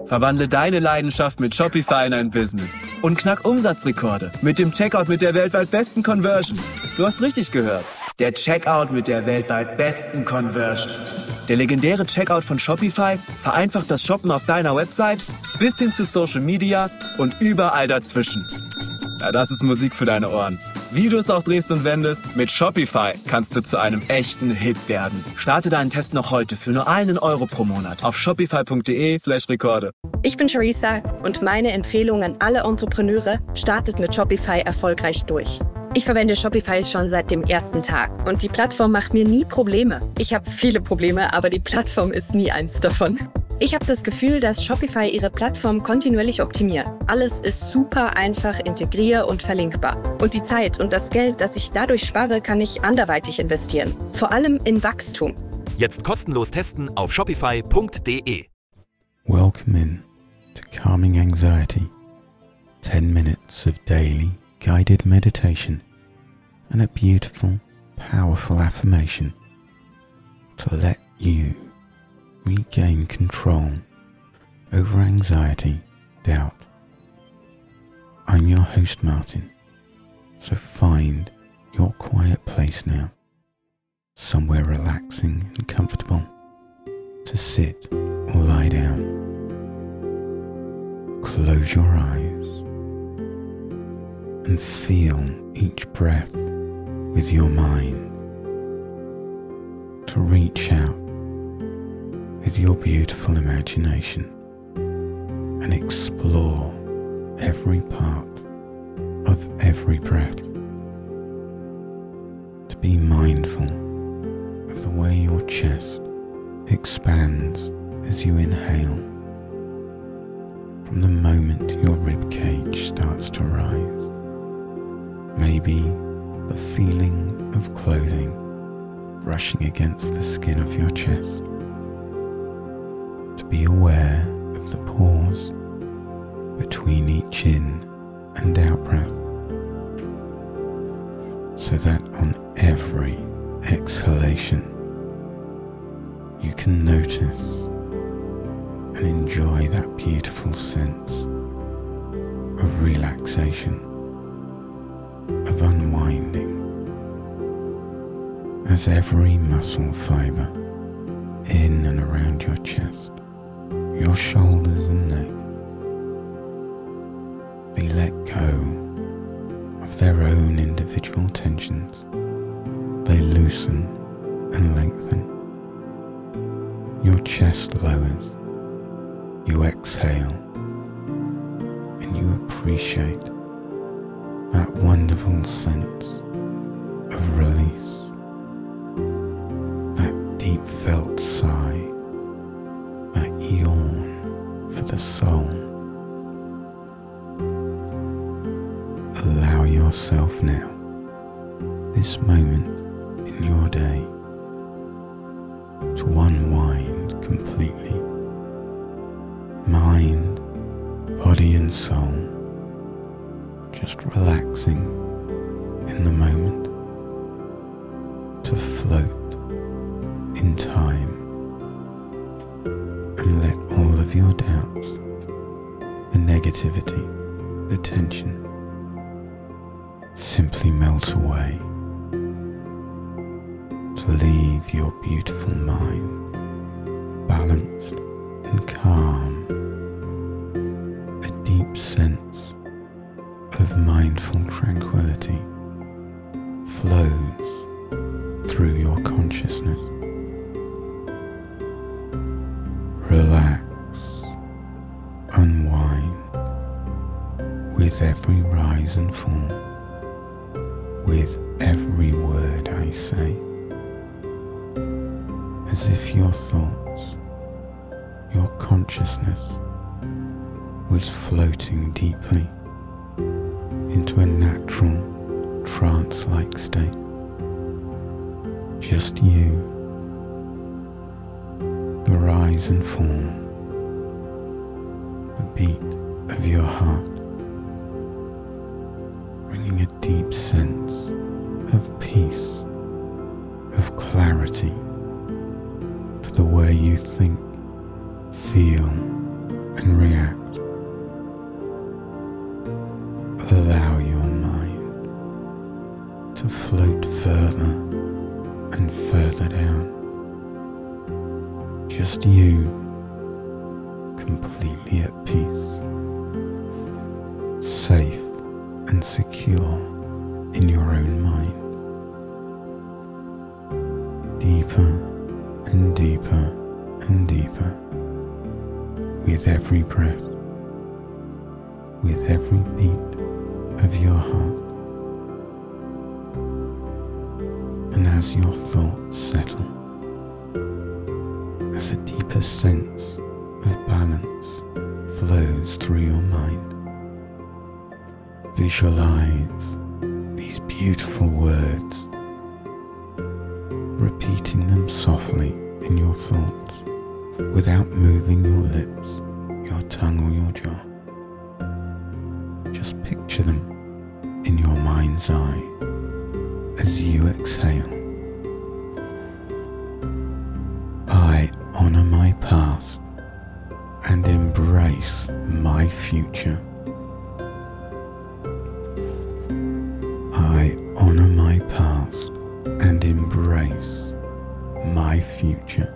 Verwandle deine Leidenschaft mit Shopify in ein Business und knack Umsatzrekorde mit dem Checkout mit der weltweit besten Conversion. Du hast richtig gehört. Der Checkout mit der weltweit besten Conversion. Der legendäre Checkout von Shopify vereinfacht das Shoppen auf deiner Website bis hin zu Social Media und überall dazwischen. Ja, das ist Musik für deine Ohren. Wie du es auch drehst und wendest, mit Shopify kannst du zu einem echten Hit werden. Starte deinen Test noch heute für nur €1 pro Monat auf shopify.de/Rekorde. Ich bin Charissa und meine Empfehlung an alle Entrepreneure: startet mit Shopify erfolgreich durch. Ich verwende Shopify schon seit dem ersten Tag und die Plattform macht mir nie Probleme. Ich habe viele Probleme, aber die Plattform ist nie eins davon. Ich habe das Gefühl, dass Shopify ihre Plattform kontinuierlich optimiert. Alles ist super einfach integrier- und verlinkbar. Und die Zeit und das Geld, das ich dadurch spare, kann ich anderweitig investieren. Vor allem in Wachstum. Jetzt kostenlos testen auf shopify.de. Welcome in to Calming Anxiety. 10 minutes of daily guided meditation and a beautiful, powerful affirmation to let you regain control over anxiety, doubt. I'm your host, Martin, so find your quiet place now, somewhere relaxing and comfortable to sit or lie down. Close your eyes and feel each breath with your mind to reach out with your beautiful imagination and explore every part of every breath. To be mindful of the way your chest expands as you inhale, from the moment your rib cage starts to rise. Maybe the feeling of clothing brushing against the skin of your chest. To be aware of the pause between each in and out breath, so that on every exhalation you can notice and enjoy that beautiful sense of relaxation, of unwinding, as every muscle fibre in and around your chest, your shoulders and neck, they let go of their own individual tensions. They loosen and lengthen. Your chest lowers, you exhale, and you appreciate that wonderful sense of release, that deep felt sigh, that yawn for the soul. Allow yourself now, this moment in your day, to unwind completely. Mind, body and soul, just relaxing in the moment, to float in time and let all of your doubts, the negativity, the tension simply melt away, to leave your beautiful mind balanced and calm. A deep sense of mindful tranquility flows through your consciousness. Relax, unwind with every rise and fall, with every word I say, as if your thoughts, your consciousness was floating deeply into a natural trance-like state. Just you, the rise and fall, the beat of your heart, bringing a deep sense of peace, of clarity to the way you think, feel and react. Allow your mind to float further and further down. Just you, completely at peace, safe and secure in your own mind. Deeper and deeper and deeper with every breath, with every beat of your heart. And as your thoughts settle, as a deeper sense of balance flows through your mind, visualize these beautiful words, repeating them softly in your thoughts without moving your lips, your tongue or your jaw. Just picture them in your mind's eye as you exhale. I honor my past and embrace my future. I honor my past and embrace my future.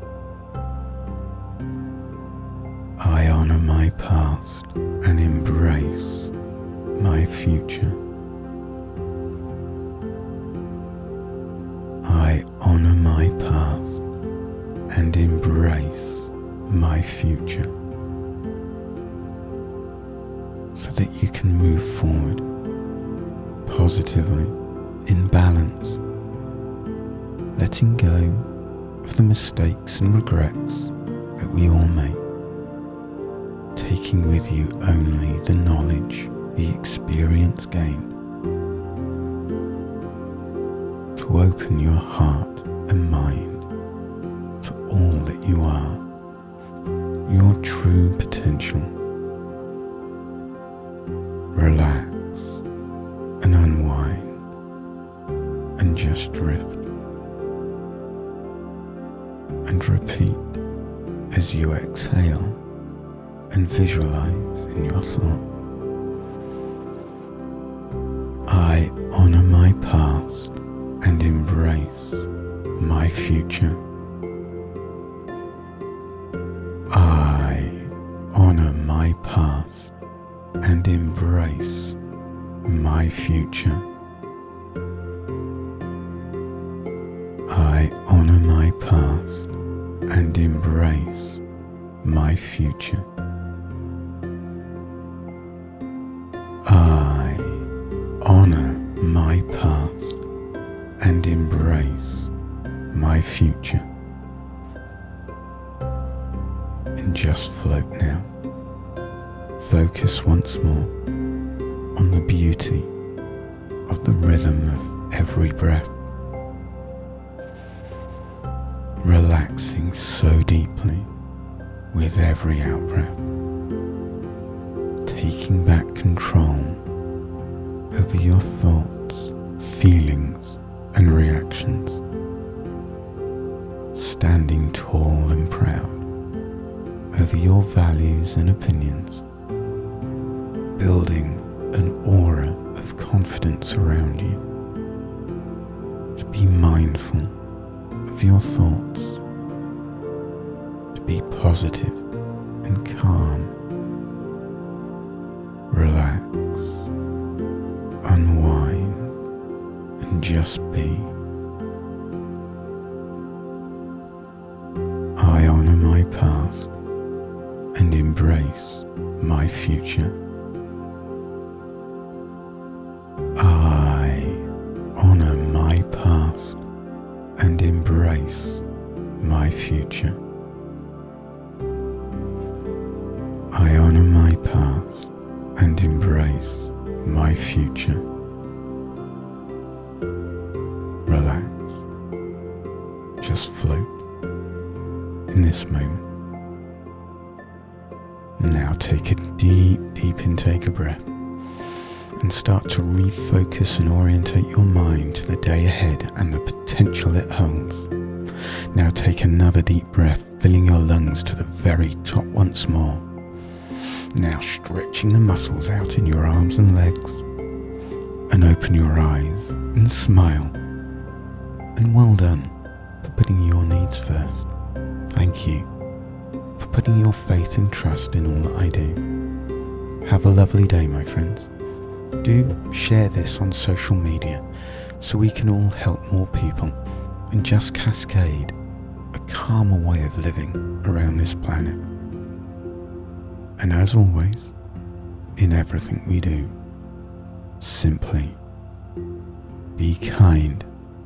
I honor my past and embrace my future. I honor my past and embrace my future, so that you can move forward positively, in balance, letting go of the mistakes and regrets that we all make, taking with you only the knowledge, the experience gained, to open your heart and mind to all that you are, your true potential. Relax and unwind and just drift, and repeat as you exhale and visualize in your thought. I honor my past and embrace my future. I honor my past and embrace my future. I honor my past and embrace my future. I honor my past and embrace my future. And just float now. Focus once more on the beauty of the rhythm of every breath, relaxing so deeply with every out-breath, taking back control over your thoughts, feelings and reactions, standing tall and proud over your values and opinions, building an aura of confidence around you, to be mindful of your thoughts, to be positive and calm, relax, unwind, and just be. I honor my past and embrace my future. I honor my past and embrace my future. I honor my past and embrace my future. Relax. Just float in this moment. Now take a deep intake of breath and start to refocus and orientate your mind to the day ahead and the potential it holds. Now take another deep breath, filling your lungs to the very top once more. Now stretching the muscles out in your arms and legs. And open your eyes and smile. And well done for putting your needs first. Thank you for putting your faith and trust in all that I do. Have a lovely day, my friends. Do share this on social media so we can all help more people and just cascade a calmer way of living around this planet. And as always, in everything we do, simply be kind.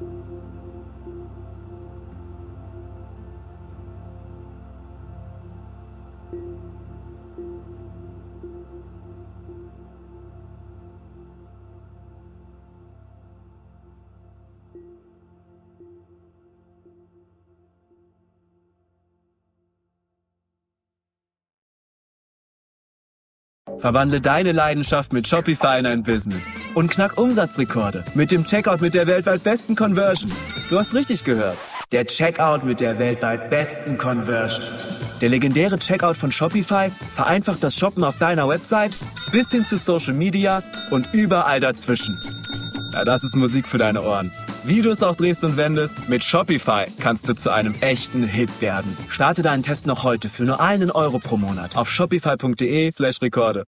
Verwandle deine Leidenschaft mit Shopify in ein Business und knack Umsatzrekorde mit dem Checkout mit der weltweit besten Conversion. Du hast richtig gehört. Der Checkout mit der weltweit besten Conversion. Der legendäre Checkout von Shopify vereinfacht das Shoppen auf deiner Website bis hin zu Social Media und überall dazwischen. Ja, das ist Musik für deine Ohren. Wie du es auch drehst und wendest, mit Shopify kannst du zu einem echten Hit werden. Starte deinen Test noch heute für nur €1 pro Monat auf shopify.de/Rekorde.